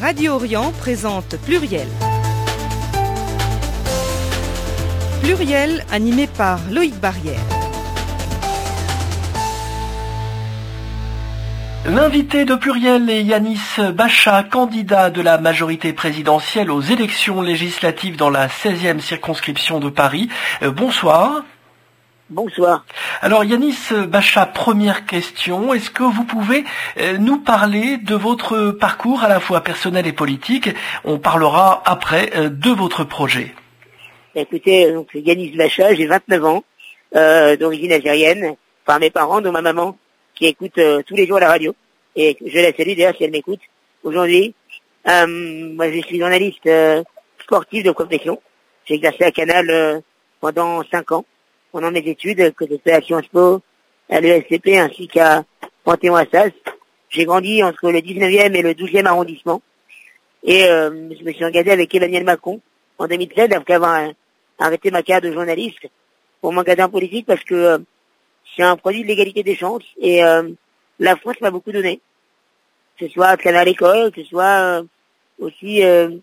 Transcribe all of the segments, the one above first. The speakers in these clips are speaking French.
Radio Orient présente Pluriel. Pluriel animé par Loïc Barrière. L'invité de Pluriel est Yanis Bacha, candidat de la majorité présidentielle aux élections législatives dans la 16e circonscription de Paris. Bonsoir. Bonsoir. Alors Yanis Bacha, première question, est-ce que vous pouvez nous parler de votre parcours à la fois personnel et politique? On parlera après de votre projet. Écoutez, donc Yanis Bacha, j'ai 29 ans, d'origine algérienne, par mes parents, dont ma maman, qui écoute tous les jours la radio, et je la salue d'ailleurs si elle m'écoute aujourd'hui. Moi je suis journaliste sportif de profession, j'ai exercé à Canal pendant 5 ans, pendant mes études, que j'ai fait à Sciences Po, à l'ESCP ainsi qu'à Panthéon-Assas. J'ai grandi entre le 19e et le 12e arrondissement, et je me suis engagé avec Emmanuel Macron en 2016 après avoir arrêté ma carrière de journaliste pour m'engager en politique parce que c'est un produit de l'égalité des chances et la France m'a beaucoup donné, que ce soit à travers l'école, que ce soit aussi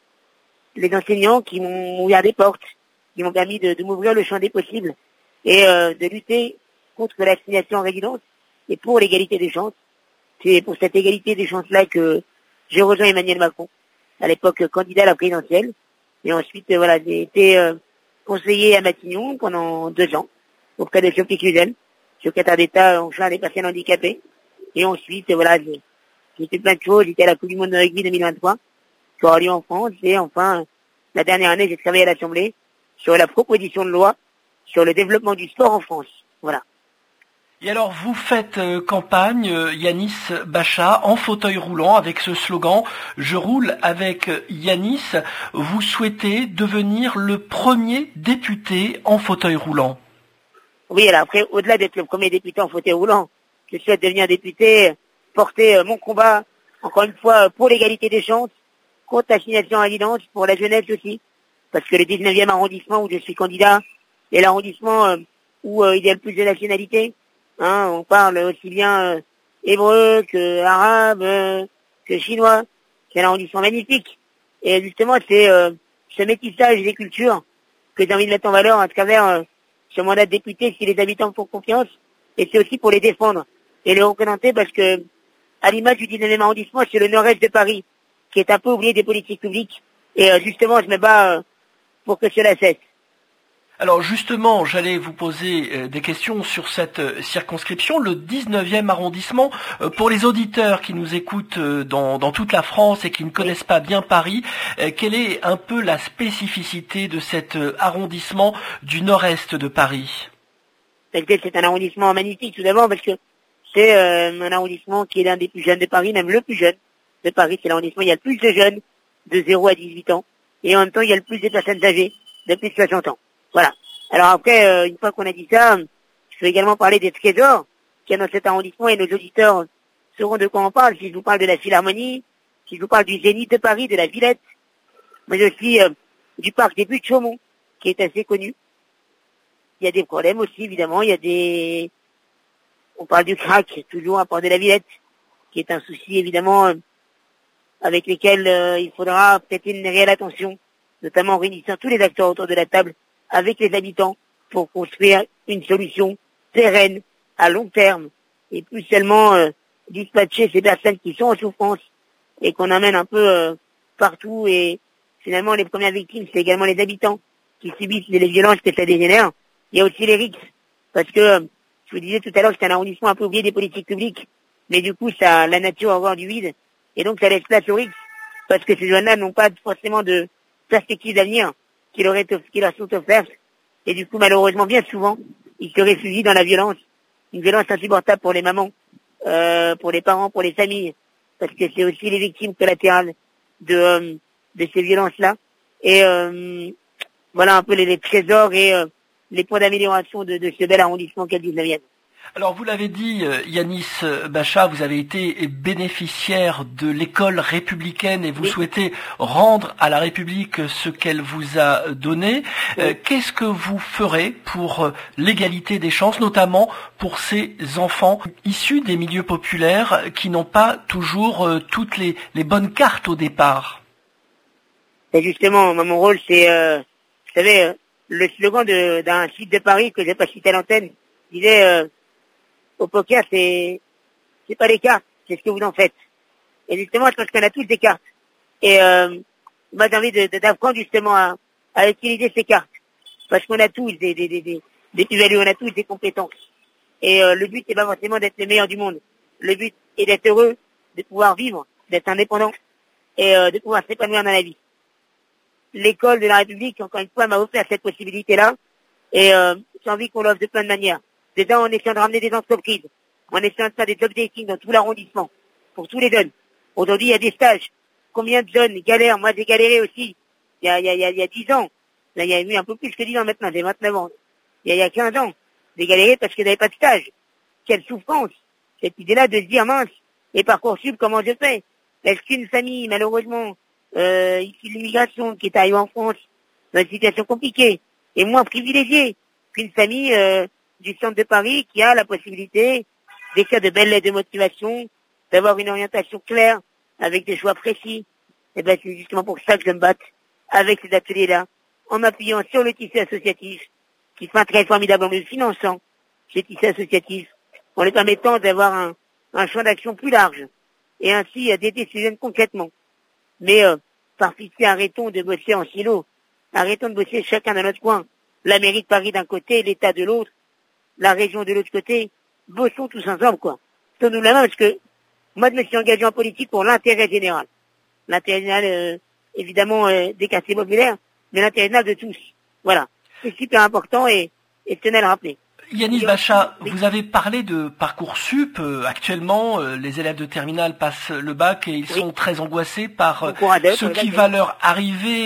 les enseignants qui m'ont ouvert des portes, qui m'ont permis de m'ouvrir le champ des possibles et de lutter contre l'assignation en résidence et pour l'égalité des chances. C'est pour cette égalité des chances-là que j'ai rejoint Emmanuel Macron, à l'époque candidat à la présidentielle. Et ensuite, voilà, j'ai été conseiller à Matignon pendant 2 ans, auprès de Sophie Cluzel, secrétaire d'État en charge des personnes handicapées. Et ensuite, voilà, j'ai fait plein de choses. J'étais à la Coupe du Monde de rugby 2023, qui aura lieu en France. Et enfin, la dernière année, j'ai travaillé à l'Assemblée sur la proposition de loi sur le développement du sport en France. Voilà. Et alors, vous faites campagne, Yanis Bacha, en fauteuil roulant avec ce slogan « Je roule avec Yanis ». Vous souhaitez devenir le premier député en fauteuil roulant. Oui, alors après, au-delà d'être le premier député en fauteuil roulant, je souhaite devenir député, porter mon combat, encore une fois, pour l'égalité des chances, contre l'assignation en résidence, pour la jeunesse aussi, parce que le 19e arrondissement où je suis candidat est l'arrondissement où il y a le plus de nationalités. On parle aussi bien hébreu que arabe, que chinois. C'est un arrondissement magnifique. Et justement, c'est ce métissage des cultures que j'ai envie de mettre en valeur à travers ce mandat de député, si les habitants me font confiance. Et c'est aussi pour les défendre et les représenter parce que, à l'image du 19e arrondissement, c'est le nord-est de Paris qui est un peu oublié des politiques publiques. Et justement, je me bats pour que cela cesse. Alors justement, j'allais vous poser des questions sur cette circonscription, le 19e arrondissement. Pour les auditeurs qui nous écoutent dans toute la France et qui ne connaissent pas bien Paris, quelle est un peu la spécificité de cet arrondissement du nord-est de Paris? C'est un arrondissement magnifique tout d'abord parce que c'est un arrondissement qui est l'un des plus jeunes de Paris, même le plus jeune de Paris. C'est l'arrondissement où il y a le plus de jeunes de 0 à 18 ans et en même temps il y a le plus de personnes âgées de plus de 60 ans. Voilà. Alors après, une fois qu'on a dit ça, je peux également parler des trésors qu'il y a dans cet arrondissement et nos auditeurs sauront de quoi on parle. Si je vous parle de la Philharmonie, si je vous parle du Zénith de Paris, de la Villette, mais aussi du parc des Buttes-Chaumont, qui est assez connu. Il y a des problèmes aussi, évidemment. On parle du crack, toujours à part de la Villette, qui est un souci, évidemment, avec lesquels il faudra prêter une réelle attention, notamment en réunissant tous les acteurs autour de la table avec les habitants pour construire une solution pérenne à long terme et plus seulement dispatcher ces personnes qui sont en souffrance et qu'on amène un peu partout. Et finalement, les premières victimes, c'est également les habitants qui subissent les violences que ça dégénère. Il y a aussi les RICS, parce que je vous disais tout à l'heure que c'est un arrondissement un peu oublié des politiques publiques, mais du coup, la nature va avoir du vide et donc ça laisse place aux RICS, parce que ces jeunes-là n'ont pas forcément de perspective d'avenir qui leur sont offertes. Et du coup, malheureusement, bien souvent, ils se réfugient dans la violence. Une violence insupportable pour les mamans, pour les parents, pour les familles. Parce que c'est aussi les victimes collatérales de ces violences-là. Et voilà un peu les trésors et les points d'amélioration de ce bel arrondissement qu'est le 19e. Alors vous l'avez dit, Yanis Bacha, vous avez été bénéficiaire de l'école républicaine et vous souhaitez rendre à la République ce qu'elle vous a donné. Qu'est-ce que vous ferez pour l'égalité des chances, notamment pour ces enfants issus des milieux populaires qui n'ont pas toujours toutes les bonnes cartes au départ? Et justement, mon rôle, c'est, vous savez, le slogan d'un site de Paris que j'ai pas cité à l'antenne disait au poker, c'est pas les cartes, c'est ce que vous en faites. Et justement, je pense qu'on a tous des cartes. Et moi, j'ai envie d'apprendre justement à utiliser ces cartes. Parce qu'on a tous des plus-values, on a tous des compétences. Et le but, c'est pas forcément d'être le meilleur du monde. Le but est d'être heureux, de pouvoir vivre, d'être indépendant et de pouvoir s'épanouir dans la vie. L'école de la République, encore une fois, m'a offert cette possibilité-là. Et j'ai envie qu'on l'offre de plein de manières. Déjà, en essayant de ramener des entreprises, en essayant de faire des objectifs dans tout l'arrondissement, pour tous les jeunes. Aujourd'hui, il y a des stages. Combien de jeunes galèrent? Moi, j'ai galéré aussi. Il y a 10 ans. Là, il y a eu un peu plus que 10 ans maintenant, j'ai 29 ans. Il y a 15 ans. J'ai galéré parce que j'avais pas de stage. Quelle souffrance. Cette idée-là de se dire, mince, et Parcoursup, comment je fais? Est-ce qu'une famille, malheureusement, issue de l'immigration, qui est arrivée en France, dans une situation compliquée, est moins privilégiée qu'une famille, du centre de Paris qui a la possibilité d'écrire de belles lettres de motivation, d'avoir une orientation claire, avec des choix précis? Et ben, c'est justement pour ça que je me batte avec ces ateliers-là, en m'appuyant sur le tissu associatif, qui fait un travail formidable en le finançant, ces tissus associatifs, en les permettant d'avoir un champ d'action plus large, et ainsi d'aider ces jeunes concrètement. Mais par pitié, arrêtons de bosser en silo, arrêtons de bosser chacun dans notre coin, la mairie de Paris d'un côté, l'État de l'autre, la région de l'autre côté, bossons tous ensemble, quoi. Donnons-nous la main, parce que moi, je me suis engagé en politique pour l'intérêt général. L'intérêt général, évidemment, des quartiers populaires, mais l'intérêt général de tous. Voilà. C'est super important et je tenais à le rappeler. Yanis Bacha, vous avez parlé de Parcoursup. Actuellement, les élèves de terminale passent le bac et ils sont très angoissés par ce qui va leur arriver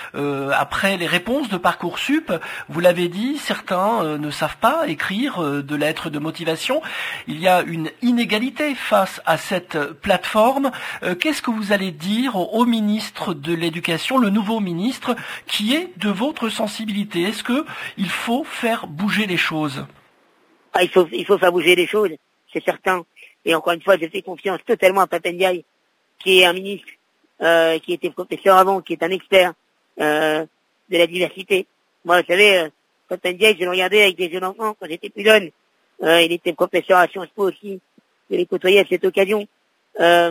après les réponses de Parcoursup. Vous l'avez dit, certains ne savent pas écrire de lettres de motivation. Il y a une inégalité face à cette plateforme. Qu'est-ce que vous allez dire au ministre de l'Éducation, le nouveau ministre, qui est de votre sensibilité? Est-ce que il faut faire bouger les choses? Il faut faire bouger les choses, c'est certain. Et encore une fois, je fais confiance totalement à Pape Ndiaye, qui est un ministre, qui était professeur avant, qui est un expert de la diversité. Moi, vous savez, Pape Ndiaye, je le regardais avec des jeunes enfants quand j'étais plus jeune. Il était professeur à Sciences Po aussi. Je l'ai côtoyé à cette occasion. Ça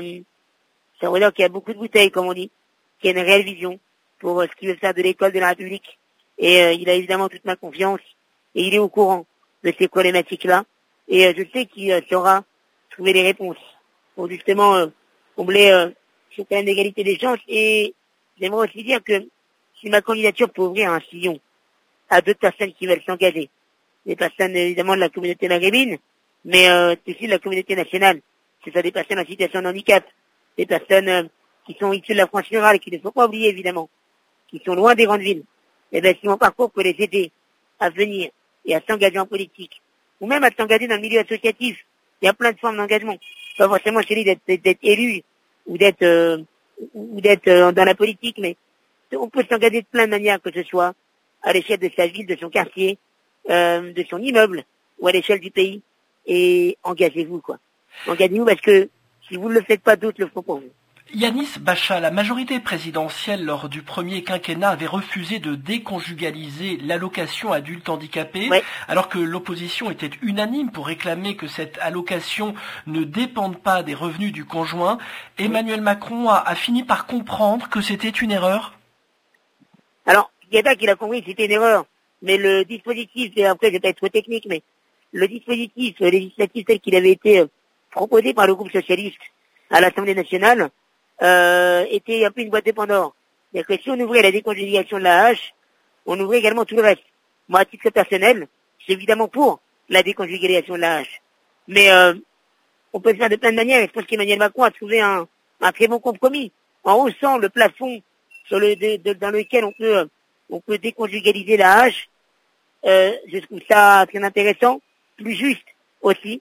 veut dire qu'il y a beaucoup de bouteilles, comme on dit, qu'il y a une réelle vision pour ce qu'il veut faire de l'école de la République. Et il a évidemment toute ma confiance. Et il est au courant de ces problématiques-là. Et je sais qu'il saura trouver les réponses pour justement combler ce problème d'égalité des chances. Et j'aimerais aussi dire que si ma candidature peut ouvrir un sillon à d'autres personnes qui veulent s'engager, des personnes évidemment de la communauté maghrébine, mais aussi de la communauté nationale, c'est-à-dire des personnes en situation de handicap, des personnes qui sont issues de la France rurale, qui ne sont pas oubliées évidemment, qui sont loin des grandes villes. Et bien si mon parcours peut les aider à venir et à s'engager en politique, ou même à s'engager dans le milieu associatif. Il y a plein de formes d'engagement. Pas forcément celui d'être élu ou d'être dans la politique, mais on peut s'engager de plein de manières, que ce soit à l'échelle de sa ville, de son quartier, de son immeuble, ou à l'échelle du pays. Et engagez-vous, quoi. Engagez-vous parce que si vous ne le faites pas, d'autres le feront pour vous. Yanis Bacha, la majorité présidentielle lors du premier quinquennat avait refusé de déconjugaliser l'allocation adulte handicapé, alors que l'opposition était unanime pour réclamer que cette allocation ne dépende pas des revenus du conjoint. Emmanuel Macron a fini par comprendre que c'était une erreur. Alors, il y a pas qu'il a compris que c'était une erreur, mais le dispositif, et après je vais pas être trop technique, mais le dispositif législatif tel qu'il avait été proposé par le groupe socialiste à l'Assemblée nationale, était un peu une boîte de Pandore. C'est-à-dire que si on ouvrait la déconjugalisation de la hache, on ouvrait également tout le reste. Moi, à titre personnel, je suis évidemment pour la déconjugalisation de la hache. Mais on peut le faire de plein de manières, et je pense qu'Emmanuel Macron a trouvé un très bon compromis, en haussant le plafond dans lequel on peut déconjugaliser la hache. Je trouve ça très intéressant, plus juste aussi.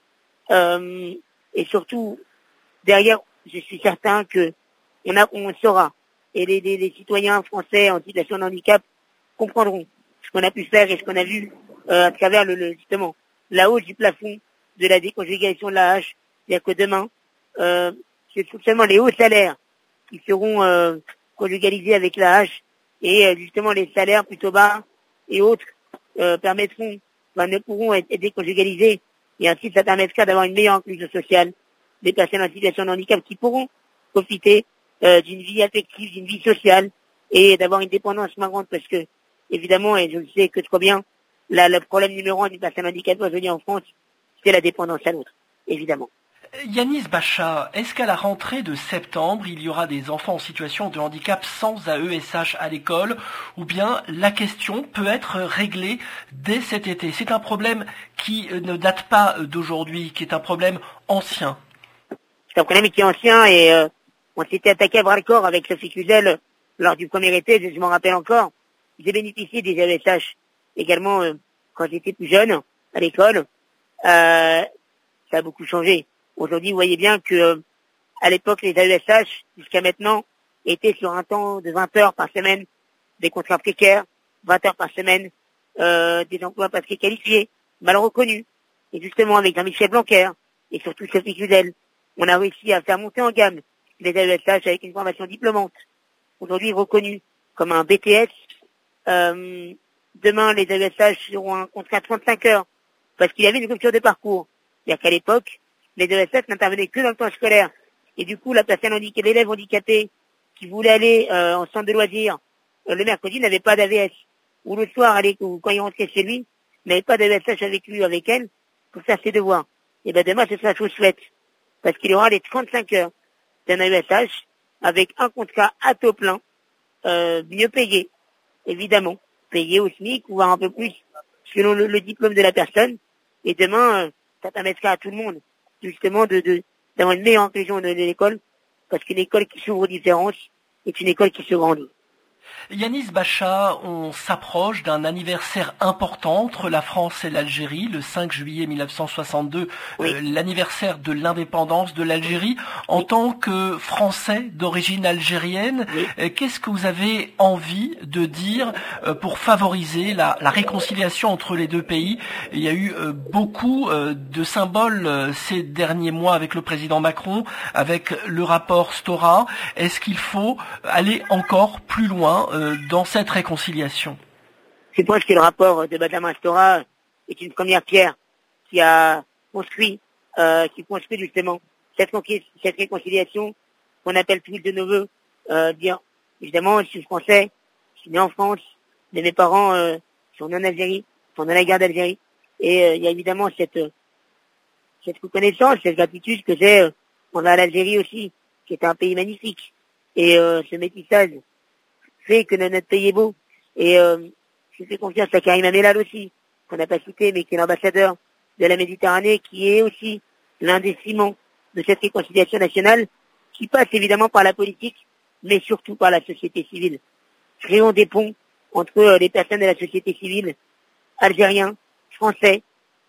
Et surtout, derrière, je suis certain que on saura. Et les citoyens français en situation de handicap comprendront ce qu'on a pu faire et ce qu'on a vu à travers justement la hausse du plafond de la déconjugalisation de la hache. C'est-à-dire que demain, c'est seulement les hauts salaires qui seront conjugalisés avec la hache et justement les salaires plutôt bas et autres ne pourront être déconjugalisés et ainsi ça permettra d'avoir une meilleure inclusion sociale des personnes en situation de handicap qui pourront profiter d'une vie affective, d'une vie sociale et d'avoir une dépendance moins grande parce que évidemment, et je le sais que trop bien, le problème numéro 1 d'une personne handicapée aujourd'hui en France, c'est la dépendance à l'autre, évidemment. Yanis Bachat, est-ce qu'à la rentrée de septembre, il y aura des enfants en situation de handicap sans AESH à l'école, ou bien la question peut être réglée dès cet été? C'est un problème qui ne date pas d'aujourd'hui, qui est un problème ancien. C'est un problème qui est ancien et on s'était attaqué à bras-le-corps avec Sophie Cluzel lors du premier été, je m'en rappelle encore. J'ai bénéficié des AESH également quand j'étais plus jeune à l'école. Ça a beaucoup changé. Aujourd'hui, vous voyez bien que à l'époque, les AESH, jusqu'à maintenant, étaient sur un temps de 20 heures par semaine, des contrats précaires, 20 heures par semaine, des emplois pas très qualifiés, mal reconnus. Et justement, avec Jean-Michel Blanquer et surtout Sophie Cluzel, on a réussi à faire monter en gamme les AESH avec une formation diplômante. Aujourd'hui, reconnus comme un BTS. Demain, les AESH auront un contrat de 35 heures parce qu'il y avait une rupture de parcours. C'est-à-dire qu'à l'époque, les AESH n'intervenaient que dans le temps scolaire. Et du coup, l'élève handicapé qui voulait aller en centre de loisirs le mercredi n'avait pas d'AVS. Ou le soir, quand il rentrait chez lui, n'avait pas d'AESH avec lui ou avec elle pour faire ses devoirs. Et ben demain, c'est ça, je vous souhaite. Parce qu'il y aura les 35 heures d'un AESH avec un contrat à taux plein, mieux payé, évidemment. Payé au SMIC ou un peu plus selon le diplôme de la personne. Et demain, ça permettra à tout le monde justement d'avoir une meilleure inclusion de l'école, parce qu'une école qui s'ouvre aux différences est une école qui se grandit. Yanis Bachat, on s'approche d'un anniversaire important entre la France et l'Algérie, le 5 juillet 1962, oui. L'anniversaire de l'indépendance de l'Algérie. En tant que Français d'origine algérienne, oui. Qu'est-ce que vous avez envie de dire pour favoriser la réconciliation entre les deux pays? Il y a eu beaucoup de symboles ces derniers mois avec le président Macron, avec le rapport Stora. Est-ce qu'il faut aller encore plus loin dans cette réconciliation? Je pense que le rapport de Benjamin Stora est une première pierre qui construit justement cette réconciliation qu'on appelle tous de nos voeux. Dire, évidemment, je suis français, je suis né en France, mais mes parents sont nés en Algérie, pendant la guerre d'Algérie. Et il y a évidemment cette reconnaissance, cette gratitude que j'ai envers l'Algérie aussi, qui est un pays magnifique. Et ce métissage fait que notre pays est beau. Et je fais confiance à Karim Amelal aussi, qu'on n'a pas cité, mais qui est l'ambassadeur de la Méditerranée, qui est aussi l'un des ciments de cette réconciliation nationale, qui passe évidemment par la politique, mais surtout par la société civile. Créons des ponts entre les personnes de la société civile, algériens, français,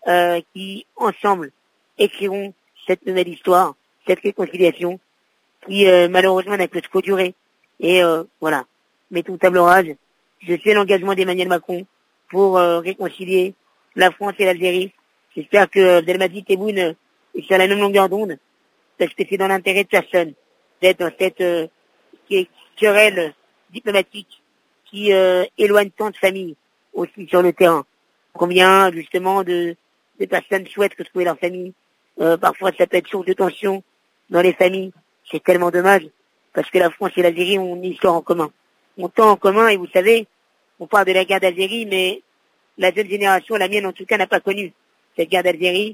qui, ensemble, écriront cette nouvelle histoire, cette réconciliation, qui malheureusement n'a que trop duré. Et voilà. Mettons table rase. Je sais l'engagement d'Emmanuel Macron pour réconcilier la France et l'Algérie. J'espère que Abdelmadjid Tebboune est sur la même longueur d'onde, parce que c'est dans l'intérêt de personne d'être dans cette querelle diplomatique qui éloigne tant de familles aussi sur le terrain. Combien justement de personnes souhaitent retrouver leur famille. Parfois ça peut être source de tension dans les familles. C'est tellement dommage, parce que la France et l'Algérie ont une histoire en commun. On tend en commun, et vous savez, on parle de la guerre d'Algérie, mais la jeune génération, la mienne en tout cas, n'a pas connu cette guerre d'Algérie.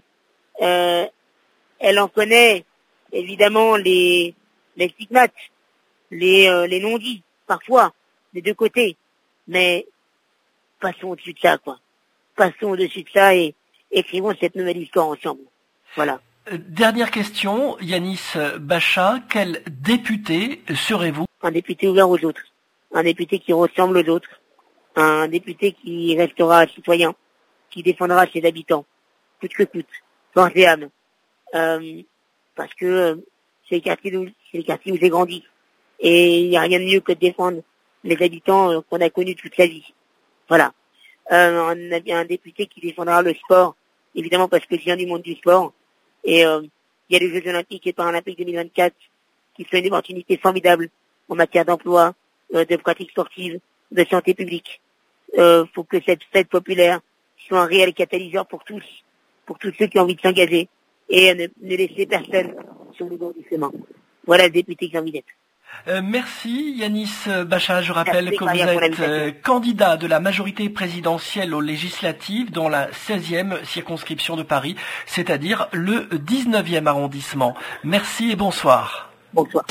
Elle en connaît évidemment les stigmates, les non-dits, parfois, des deux côtés. Mais passons au-dessus de ça, quoi. Passons au-dessus de ça et écrivons cette nouvelle histoire ensemble. Voilà. Dernière question, Yanis Bachat, quel député serez-vous? Un député ouvert aux autres. Un député qui ressemble aux autres, un député qui restera citoyen, qui défendra ses habitants, coûte que coûte. corps et âme. Parce que c'est les quartiers où j'ai grandi. Et il n'y a rien de mieux que de défendre les habitants qu'on a connus toute la vie. Voilà. On a bien un député qui défendra le sport, évidemment parce que je viens du monde du sport. Et il y a les Jeux Olympiques et Paralympiques 2024 qui sont une opportunité formidable en matière d'emploi, de pratique sportive, de santé publique. Faut que cette fête populaire soit un réel catalyseur pour tous ceux qui ont envie de s'engager et ne laisser personne sur le bord du chemin. Voilà le député que j'ai envie d'être. Merci Yanis Bachat. Je rappelle que vous êtes candidat de la majorité présidentielle aux législatives dans la 16e circonscription de Paris, c'est-à-dire le 19e arrondissement. Merci et bonsoir. Bonsoir.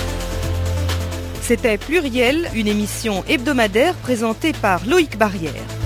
C'était Pluriel, une émission hebdomadaire présentée par Loïc Barrière.